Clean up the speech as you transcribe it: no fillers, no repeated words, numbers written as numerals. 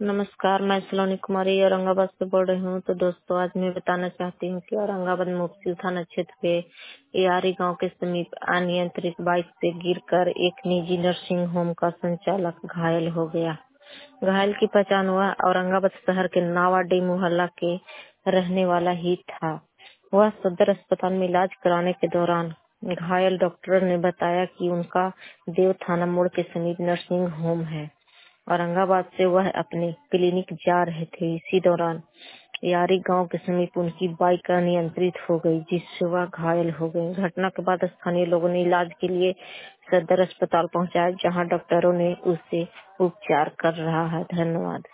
नमस्कार, मैं सलोनी कुमारी औरंगाबाद से बोल रही हूँ। तो दोस्तों, आज मैं बताना चाहती हूँ कि औरंगाबाद मुफ्ती थाना क्षेत्र के यारी गांव के समीप अनियंत्रित बाइक से गिरकर एक निजी नर्सिंग होम का संचालक घायल हो गया। घायल की पहचान हुआ औरंगाबाद शहर के नावाडी मोहल्ला के रहने वाला ही था। वह सदर अस्पताल में इलाज कराने के दौरान घायल डॉक्टर ने बताया कि उनका देव थाना मोड़ के समीप नर्सिंग होम है। औरंगाबाद से वह अपने क्लिनिक जा रहे थे। इसी दौरान यारी गांव के समीप उनकी बाइक अनियंत्रित हो गई, जिससे वह घायल हो गए। घटना के बाद स्थानीय लोगों ने इलाज के लिए सदर अस्पताल पहुंचाया, जहां डॉक्टरों ने उसे उपचार कर रहा है। धन्यवाद।